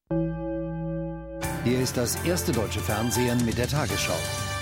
Hier ist das erste deutsche Fernsehen mit der Tagesschau.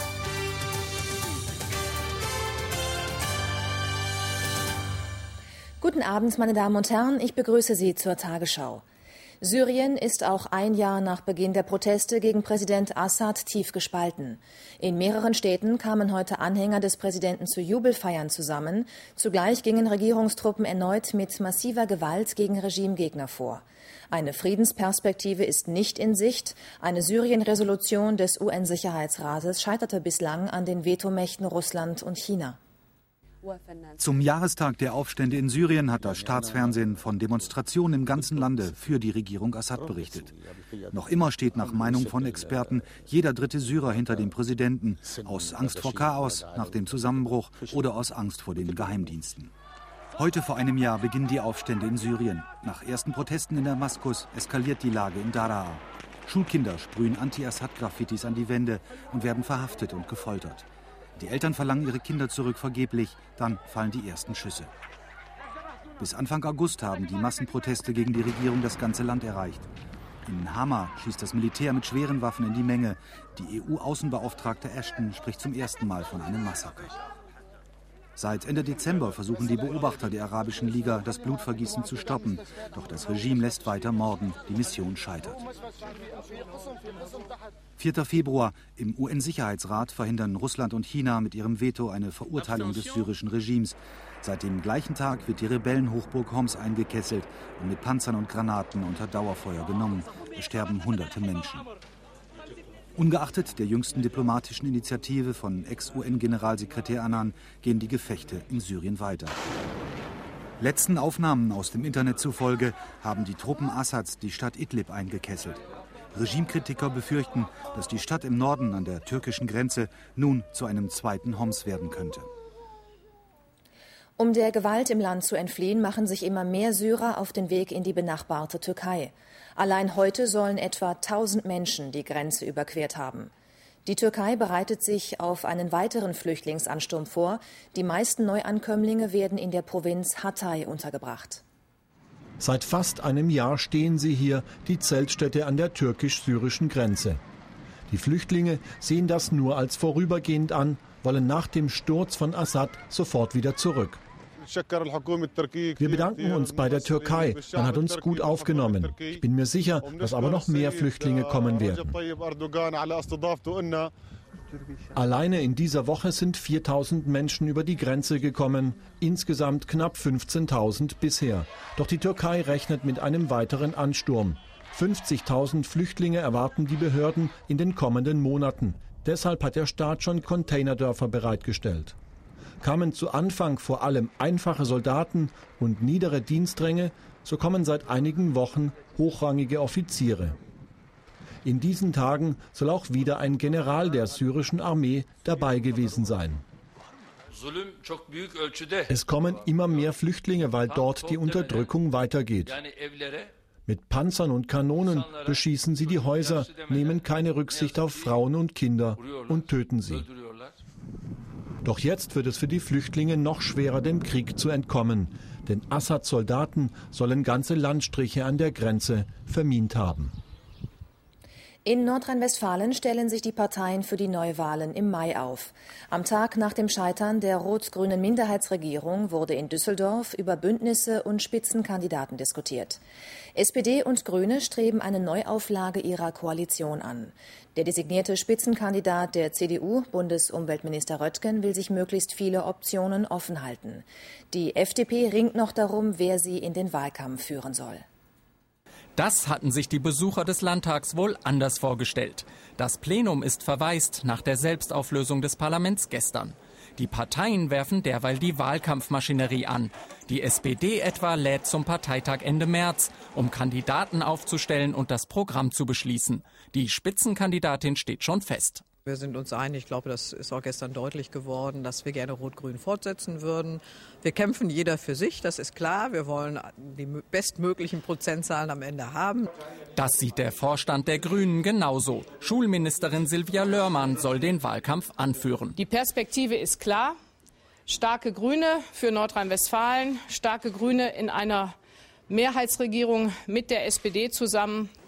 Guten Abend, meine Damen und Herren, ich begrüße Sie zur Tagesschau. Syrien ist auch ein Jahr nach Beginn der Proteste gegen Präsident Assad tief gespalten. In mehreren Städten kamen heute Anhänger des Präsidenten zu Jubelfeiern zusammen. Zugleich gingen Regierungstruppen erneut mit massiver Gewalt gegen Regimegegner vor. Eine Friedensperspektive ist nicht in Sicht. Eine Syrien-Resolution des UN-Sicherheitsrates scheiterte bislang an den Vetomächten Russland und China. Zum Jahrestag der Aufstände in Syrien hat das Staatsfernsehen von Demonstrationen im ganzen Lande für die Regierung Assad berichtet. Noch immer steht nach Meinung von Experten jeder dritte Syrer hinter dem Präsidenten, aus Angst vor Chaos nach dem Zusammenbruch oder aus Angst vor den Geheimdiensten. Heute vor einem Jahr beginnen die Aufstände in Syrien. Nach ersten Protesten in Damaskus eskaliert die Lage in Daraa. Schulkinder sprühen Anti-Assad-Graffitis an die Wände und werden verhaftet und gefoltert. Die Eltern verlangen ihre Kinder zurück, vergeblich. Dann fallen die ersten Schüsse. Bis Anfang August haben die Massenproteste gegen die Regierung das ganze Land erreicht. In Hama schießt das Militär mit schweren Waffen in die Menge. Die EU-Außenbeauftragte Ashton spricht zum ersten Mal von einem Massaker. Seit Ende Dezember versuchen die Beobachter der Arabischen Liga, das Blutvergießen zu stoppen. Doch das Regime lässt weiter morden. Die Mission scheitert. 4. Februar. Im UN-Sicherheitsrat verhindern Russland und China mit ihrem Veto eine Verurteilung des syrischen Regimes. Seit dem gleichen Tag wird die Rebellenhochburg Homs eingekesselt und mit Panzern und Granaten unter Dauerfeuer genommen. Es sterben hunderte Menschen. Ungeachtet der jüngsten diplomatischen Initiative von Ex-UN-Generalsekretär Annan gehen die Gefechte in Syrien weiter. Letzten Aufnahmen aus dem Internet zufolge haben die Truppen Assads die Stadt Idlib eingekesselt. Regimekritiker befürchten, dass die Stadt im Norden an der türkischen Grenze nun zu einem zweiten Homs werden könnte. Um der Gewalt im Land zu entfliehen, machen sich immer mehr Syrer auf den Weg in die benachbarte Türkei. Allein heute sollen etwa 1000 Menschen die Grenze überquert haben. Die Türkei bereitet sich auf einen weiteren Flüchtlingsansturm vor. Die meisten Neuankömmlinge werden in der Provinz Hatay untergebracht. Seit fast einem Jahr stehen sie hier, die Zeltstätte an der türkisch-syrischen Grenze. Die Flüchtlinge sehen das nur als vorübergehend an, wollen nach dem Sturz von Assad sofort wieder zurück. Wir bedanken uns bei der Türkei, man hat uns gut aufgenommen. Ich bin mir sicher, dass aber noch mehr Flüchtlinge kommen werden. Alleine in dieser Woche sind 4.000 Menschen über die Grenze gekommen, insgesamt knapp 15.000 bisher. Doch die Türkei rechnet mit einem weiteren Ansturm. 50.000 Flüchtlinge erwarten die Behörden in den kommenden Monaten. Deshalb hat der Staat schon Containerdörfer bereitgestellt. Kamen zu Anfang vor allem einfache Soldaten und niedere Dienstränge, so kommen seit einigen Wochen hochrangige Offiziere. In diesen Tagen soll auch wieder ein General der syrischen Armee dabei gewesen sein. Es kommen immer mehr Flüchtlinge, weil dort die Unterdrückung weitergeht. Mit Panzern und Kanonen beschießen sie die Häuser, nehmen keine Rücksicht auf Frauen und Kinder und töten sie. Doch jetzt wird es für die Flüchtlinge noch schwerer, dem Krieg zu entkommen. Denn Assads Soldaten sollen ganze Landstriche an der Grenze vermint haben. In Nordrhein-Westfalen stellen sich die Parteien für die Neuwahlen im Mai auf. Am Tag nach dem Scheitern der rot-grünen Minderheitsregierung wurde in Düsseldorf über Bündnisse und Spitzenkandidaten diskutiert. SPD und Grüne streben eine Neuauflage ihrer Koalition an. Der designierte Spitzenkandidat der CDU, Bundesumweltminister Röttgen, will sich möglichst viele Optionen offen halten. Die FDP ringt noch darum, wer sie in den Wahlkampf führen soll. Das hatten sich die Besucher des Landtags wohl anders vorgestellt. Das Plenum ist verwaist nach der Selbstauflösung des Parlaments gestern. Die Parteien werfen derweil die Wahlkampfmaschinerie an. Die SPD etwa lädt zum Parteitag Ende März, um Kandidaten aufzustellen und das Programm zu beschließen. Die Spitzenkandidatin steht schon fest. Wir sind uns einig, ich glaube, das ist auch gestern deutlich geworden, dass wir gerne Rot-Grün fortsetzen würden. Wir kämpfen jeder für sich, das ist klar. Wir wollen die bestmöglichen Prozentzahlen am Ende haben. Das sieht der Vorstand der Grünen genauso. Schulministerin Silvia Lörmann soll den Wahlkampf anführen. Die Perspektive ist klar. Starke Grüne für Nordrhein-Westfalen, starke Grüne in einer Mehrheitsregierung mit der SPD zusammen.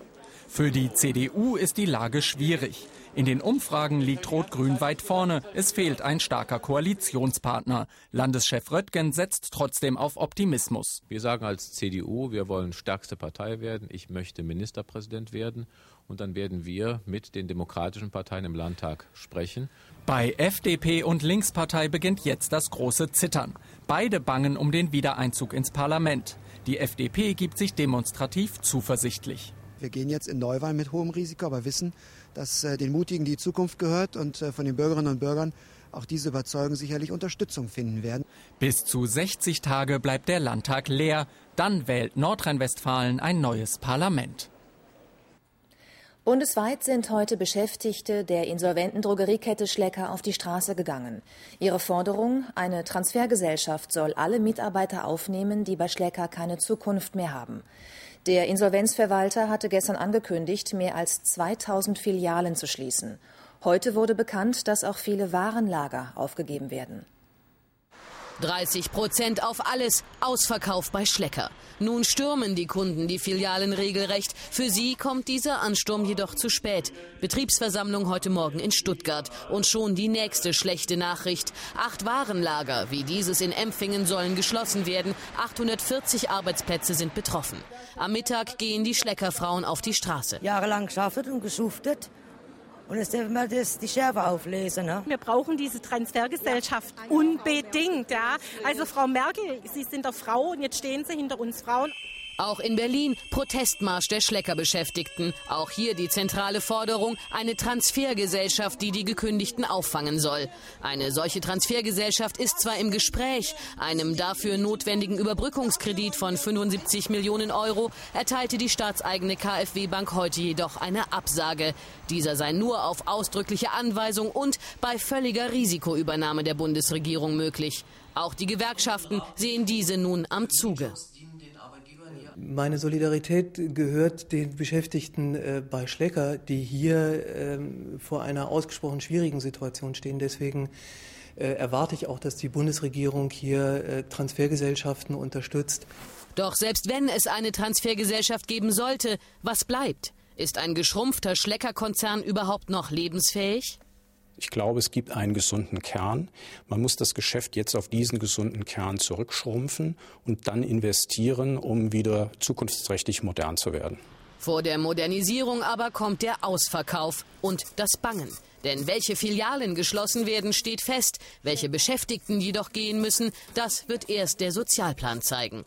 Für die CDU ist die Lage schwierig. In den Umfragen liegt Rot-Grün weit vorne. Es fehlt ein starker Koalitionspartner. Landeschef Röttgen setzt trotzdem auf Optimismus. Wir sagen als CDU, wir wollen stärkste Partei werden. Ich möchte Ministerpräsident werden. Und dann werden wir mit den demokratischen Parteien im Landtag sprechen. Bei FDP und Linkspartei beginnt jetzt das große Zittern. Beide bangen um den Wiedereinzug ins Parlament. Die FDP gibt sich demonstrativ zuversichtlich. Wir gehen jetzt in Neuwahlen mit hohem Risiko, aber wissen, dass den Mutigen die Zukunft gehört und von den Bürgerinnen und Bürgern auch diese Überzeugung sicherlich Unterstützung finden werden. Bis zu 60 Tage bleibt der Landtag leer. Dann wählt Nordrhein-Westfalen ein neues Parlament. Bundesweit sind heute Beschäftigte der insolventen Drogeriekette Schlecker auf die Straße gegangen. Ihre Forderung: eine Transfergesellschaft soll alle Mitarbeiter aufnehmen, die bei Schlecker keine Zukunft mehr haben. Der Insolvenzverwalter hatte gestern angekündigt, mehr als 2000 Filialen zu schließen. Heute wurde bekannt, dass auch viele Warenlager aufgegeben werden. 30% auf alles, Ausverkauf bei Schlecker. Nun stürmen die Kunden die Filialen regelrecht. Für sie kommt dieser Ansturm jedoch zu spät. Betriebsversammlung heute Morgen in Stuttgart. Und schon die nächste schlechte Nachricht. 8 Warenlager, wie dieses in Empfingen, sollen geschlossen werden. 840 Arbeitsplätze sind betroffen. Am Mittag gehen die Schleckerfrauen auf die Straße. Jahrelang geschafft und geschuftet. Und jetzt dürfen wir die Schärfe auflesen. Ne? Wir brauchen diese Transfergesellschaft unbedingt. Ja? Also Frau Merkel, Sie sind doch Frau und jetzt stehen Sie hinter uns Frauen. Auch in Berlin Protestmarsch der Schleckerbeschäftigten. Auch hier die zentrale Forderung: eine Transfergesellschaft, die die Gekündigten auffangen soll. Eine solche Transfergesellschaft ist zwar im Gespräch. Einem dafür notwendigen Überbrückungskredit von 75 Millionen Euro erteilte die staatseigene KfW-Bank heute jedoch eine Absage. Dieser sei nur auf ausdrückliche Anweisung und bei völliger Risikoübernahme der Bundesregierung möglich. Auch die Gewerkschaften sehen diese nun am Zuge. Meine Solidarität gehört den Beschäftigten bei Schlecker, die hier vor einer ausgesprochen schwierigen Situation stehen. Deswegen erwarte ich auch, dass die Bundesregierung hier Transfergesellschaften unterstützt. Doch selbst wenn es eine Transfergesellschaft geben sollte, was bleibt? Ist ein geschrumpfter Schlecker-Konzern überhaupt noch lebensfähig? Ich glaube, es gibt einen gesunden Kern. Man muss das Geschäft jetzt auf diesen gesunden Kern zurückschrumpfen und dann investieren, um wieder zukunftsträchtig modern zu werden. Vor der Modernisierung aber kommt der Ausverkauf und das Bangen. Denn welche Filialen geschlossen werden, steht fest. Welche Beschäftigten jedoch gehen müssen, das wird erst der Sozialplan zeigen.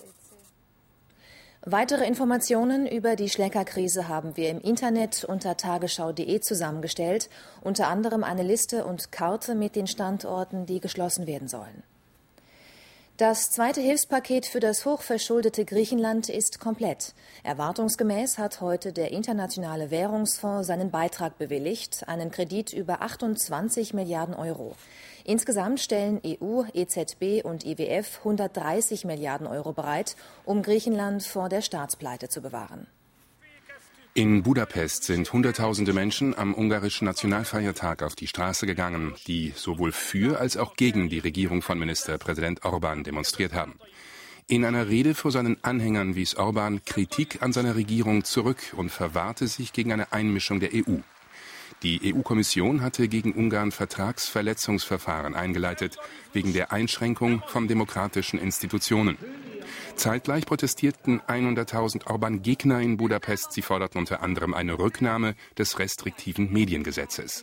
Weitere Informationen über die Schlecker-Krise haben wir im Internet unter tagesschau.de zusammengestellt, unter anderem eine Liste und Karte mit den Standorten, die geschlossen werden sollen. Das zweite Hilfspaket für das hochverschuldete Griechenland ist komplett. Erwartungsgemäß hat heute der Internationale Währungsfonds seinen Beitrag bewilligt, einen Kredit über 28 Milliarden Euro. Insgesamt stellen EU, EZB und IWF 130 Milliarden Euro bereit, um Griechenland vor der Staatspleite zu bewahren. In Budapest sind Hunderttausende Menschen am ungarischen Nationalfeiertag auf die Straße gegangen, die sowohl für als auch gegen die Regierung von Ministerpräsident Orbán demonstriert haben. In einer Rede vor seinen Anhängern wies Orbán Kritik an seiner Regierung zurück und verwahrte sich gegen eine Einmischung der EU. Die EU-Kommission hatte gegen Ungarn Vertragsverletzungsverfahren eingeleitet, wegen der Einschränkung von demokratischen Institutionen. Zeitgleich protestierten 100.000 Orbán-Gegner in Budapest. Sie forderten unter anderem eine Rücknahme des restriktiven Mediengesetzes.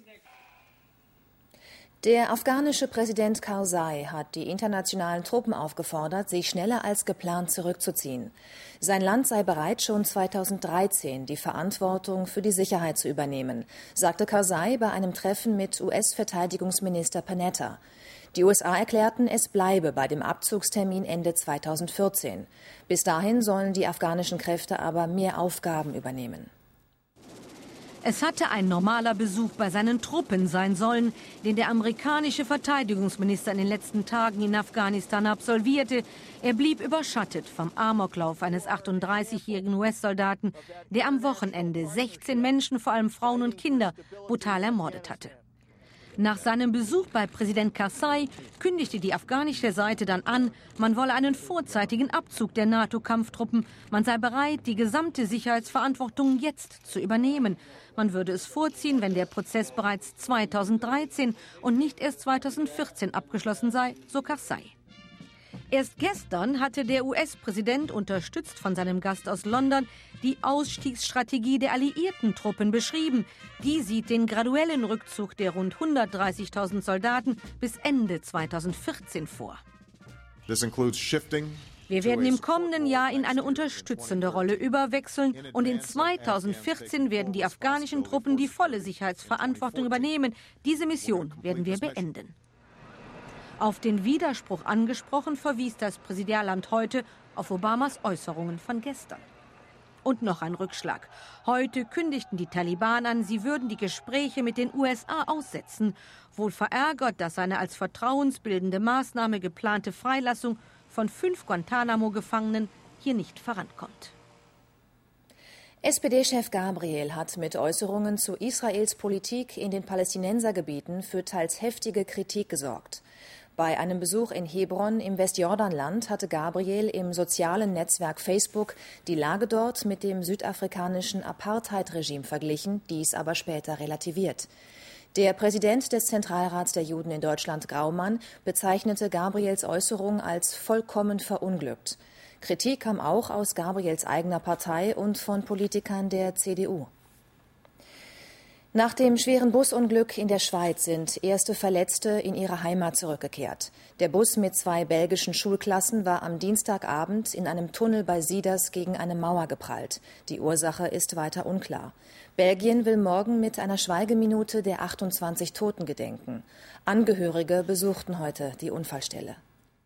Der afghanische Präsident Karzai hat die internationalen Truppen aufgefordert, sich schneller als geplant zurückzuziehen. Sein Land sei bereit, schon 2013 die Verantwortung für die Sicherheit zu übernehmen, sagte Karzai bei einem Treffen mit US-Verteidigungsminister Panetta. Die USA erklärten, es bleibe bei dem Abzugstermin Ende 2014. Bis dahin sollen die afghanischen Kräfte aber mehr Aufgaben übernehmen. Es hatte ein normaler Besuch bei seinen Truppen sein sollen, den der amerikanische Verteidigungsminister in den letzten Tagen in Afghanistan absolvierte. Er blieb überschattet vom Amoklauf eines 38-jährigen US-Soldaten, der am Wochenende 16 Menschen, vor allem Frauen und Kinder, brutal ermordet hatte. Nach seinem Besuch bei Präsident Karzai kündigte die afghanische Seite dann an, man wolle einen vorzeitigen Abzug der NATO-Kampftruppen. Man sei bereit, die gesamte Sicherheitsverantwortung jetzt zu übernehmen. Man würde es vorziehen, wenn der Prozess bereits 2013 und nicht erst 2014 abgeschlossen sei, so Karzai. Erst gestern hatte der US-Präsident, unterstützt von seinem Gast aus London, die Ausstiegsstrategie der alliierten Truppen beschrieben. Die sieht den graduellen Rückzug der rund 130.000 Soldaten bis Ende 2014 vor. Wir werden im kommenden Jahr in eine unterstützende Rolle überwechseln und in 2014 werden die afghanischen Truppen die volle Sicherheitsverantwortung übernehmen. Diese Mission werden wir beenden. Auf den Widerspruch angesprochen, verwies das Präsidialamt heute auf Obamas Äußerungen von gestern. Und noch ein Rückschlag. Heute kündigten die Taliban an, sie würden die Gespräche mit den USA aussetzen. Wohl verärgert, dass eine als vertrauensbildende Maßnahme geplante Freilassung von 5 Guantanamo-Gefangenen hier nicht vorankommt. SPD-Chef Gabriel hat mit Äußerungen zu Israels Politik in den Palästinensergebieten für teils heftige Kritik gesorgt. Bei einem Besuch in Hebron im Westjordanland hatte Gabriel im sozialen Netzwerk Facebook die Lage dort mit dem südafrikanischen Apartheid-Regime verglichen, dies aber später relativiert. Der Präsident des Zentralrats der Juden in Deutschland, Graumann, bezeichnete Gabriels Äußerung als vollkommen verunglückt. Kritik kam auch aus Gabriels eigener Partei und von Politikern der CDU. Nach dem schweren Busunglück in der Schweiz sind erste Verletzte in ihre Heimat zurückgekehrt. Der Bus mit 2 belgischen Schulklassen war am Dienstagabend in einem Tunnel bei Sieders gegen eine Mauer geprallt. Die Ursache ist weiter unklar. Belgien will morgen mit einer Schweigeminute der 28 Toten gedenken. Angehörige besuchten heute die Unfallstelle.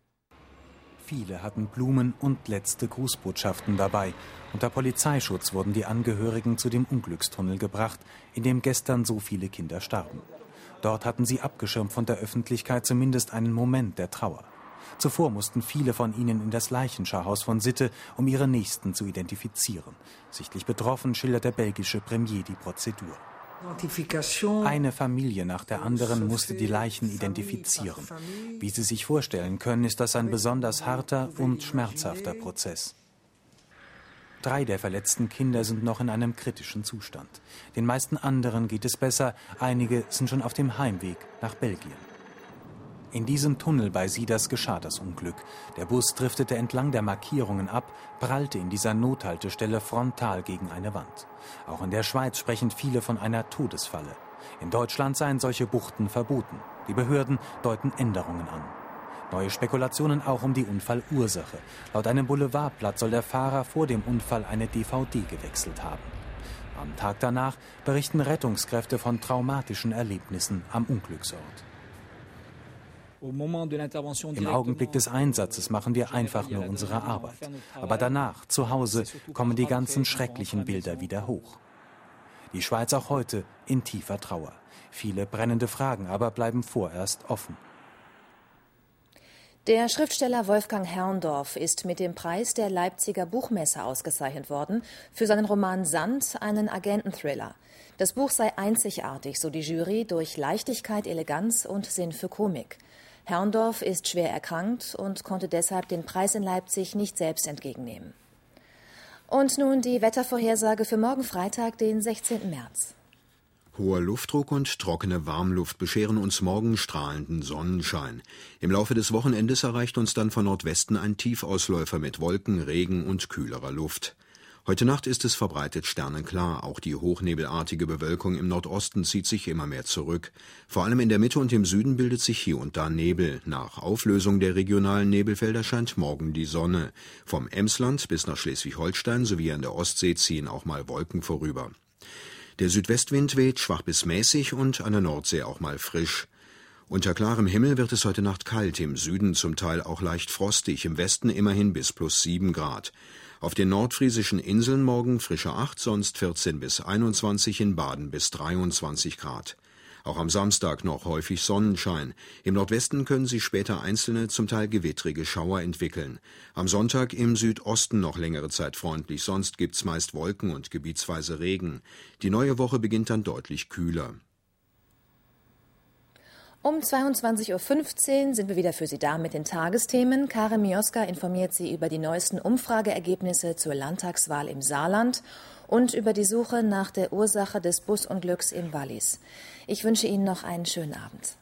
Viele hatten Blumen und letzte Grußbotschaften dabei. Unter Polizeischutz wurden die Angehörigen zu dem Unglückstunnel gebracht, in dem gestern so viele Kinder starben. Dort hatten sie abgeschirmt von der Öffentlichkeit zumindest einen Moment der Trauer. Zuvor mussten viele von ihnen in das Leichenschauhaus von Sitte, um ihre Nächsten zu identifizieren. Sichtlich betroffen schildert der belgische Premier die Prozedur. Eine Familie nach der anderen musste die Leichen identifizieren. Wie Sie sich vorstellen können, ist das ein besonders harter und schmerzhafter Prozess. 3 der verletzten Kinder sind noch in einem kritischen Zustand. Den meisten anderen geht es besser, einige sind schon auf dem Heimweg nach Belgien. In diesem Tunnel bei Sieders geschah das Unglück. Der Bus driftete entlang der Markierungen ab, prallte in dieser Nothaltestelle frontal gegen eine Wand. Auch in der Schweiz sprechen viele von einer Todesfalle. In Deutschland seien solche Buchten verboten. Die Behörden deuten Änderungen an. Neue Spekulationen auch um die Unfallursache. Laut einem Boulevardblatt soll der Fahrer vor dem Unfall eine DVD gewechselt haben. Am Tag danach berichten Rettungskräfte von traumatischen Erlebnissen am Unglücksort. Im Augenblick des Einsatzes machen wir einfach nur unsere Arbeit. Aber danach, zu Hause, kommen die ganzen schrecklichen Bilder wieder hoch. Die Schweiz auch heute in tiefer Trauer. Viele brennende Fragen aber bleiben vorerst offen. Der Schriftsteller Wolfgang Herrndorff ist mit dem Preis der Leipziger Buchmesse ausgezeichnet worden für seinen Roman Sand, einen Agententhriller. Das Buch sei einzigartig, so die Jury, durch Leichtigkeit, Eleganz und Sinn für Komik. Herrndorff ist schwer erkrankt und konnte deshalb den Preis in Leipzig nicht selbst entgegennehmen. Und nun die Wettervorhersage für morgen Freitag, den 16. März. Hoher Luftdruck und trockene Warmluft bescheren uns morgen strahlenden Sonnenschein. Im Laufe des Wochenendes erreicht uns dann von Nordwesten ein Tiefausläufer mit Wolken, Regen und kühlerer Luft. Heute Nacht ist es verbreitet sternenklar. Auch die hochnebelartige Bewölkung im Nordosten zieht sich immer mehr zurück. Vor allem in der Mitte und im Süden bildet sich hier und da Nebel. Nach Auflösung der regionalen Nebelfelder scheint morgen die Sonne. Vom Emsland bis nach Schleswig-Holstein sowie an der Ostsee ziehen auch mal Wolken vorüber. Der Südwestwind weht schwach bis mäßig und an der Nordsee auch mal frisch. Unter klarem Himmel wird es heute Nacht kalt, im Süden zum Teil auch leicht frostig, im Westen immerhin bis +7 Grad. Auf den nordfriesischen Inseln morgen frische 8, sonst 14 bis 21, in Baden bis 23 Grad. Auch am Samstag noch häufig Sonnenschein. Im Nordwesten können sich später einzelne, zum Teil gewittrige Schauer entwickeln. Am Sonntag im Südosten noch längere Zeit freundlich, sonst gibt's meist Wolken und gebietsweise Regen. Die neue Woche beginnt dann deutlich kühler. Um 22.15 Uhr sind wir wieder für Sie da mit den Tagesthemen. Karin Mioska informiert Sie über die neuesten Umfrageergebnisse zur Landtagswahl im Saarland und über die Suche nach der Ursache des Busunglücks im Wallis. Ich wünsche Ihnen noch einen schönen Abend.